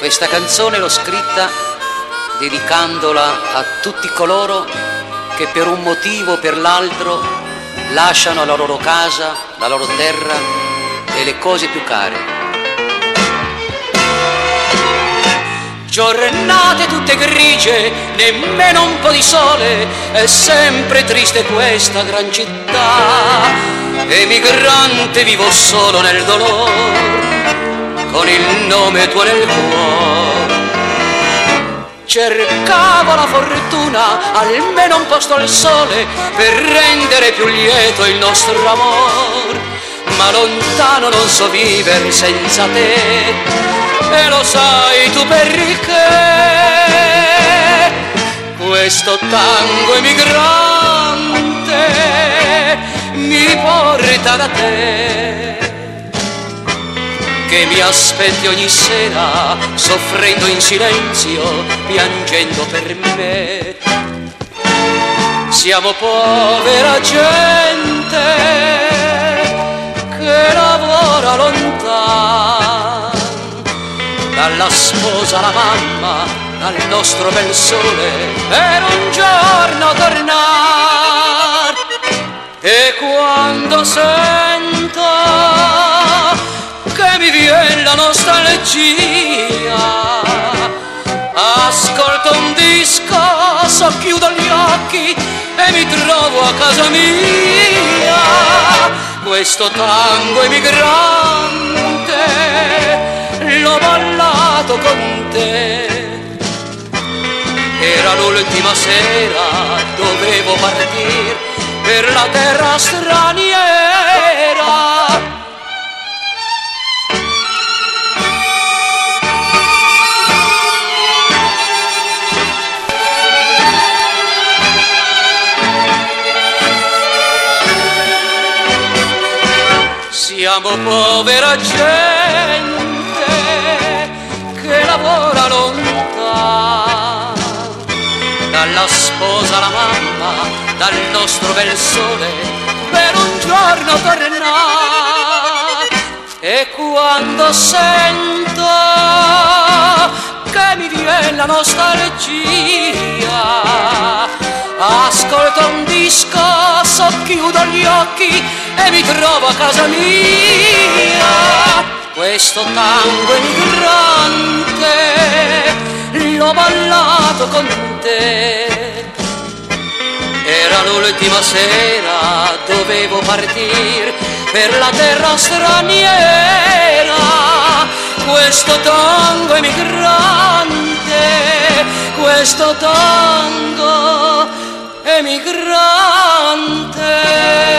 Questa canzone l'ho scritta dedicandola a tutti coloro che per un motivo o per l'altro lasciano la loro casa, la loro terra e le cose più care. Giornate tutte grigie, nemmeno un po' di sole, è sempre triste questa gran città. Emigrante vivo solo nel dolore, con il nome tuo nel cuore. Cercavo la fortuna, almeno un posto al sole, per rendere più lieto il nostro amor. Ma lontano non so vivere senza te, e lo sai tu perché. Questo tango emigrante mi porta da te, che mi aspetti ogni sera, soffrendo in silenzio, piangendo per me. Siamo povera gente che lavora lontano, dalla sposa alla mamma, dal nostro bel sole, per un giorno tornar. E quando sento che mi viene la nostalgia, ascolto un disco, socchiudo gli occhi e mi trovo a casa mia. Questo tango emigrante l'ho ballato con te. Era l'ultima sera, dovevo partire per la terra straniera. Siamo povera gente che lavora lontano, dalla sposa alla mamma, dal nostro bel sole, per un giorno tornar. E quando sento che mi viene la nostalgia, ascolto un disco, socchiudo gli occhi e mi trovo a casa mia. Questo tango emigrante l'ho ballato con te. Era l'ultima sera, dovevo partire per la terra straniera. Questo tango emigrante, questo tango emigrante.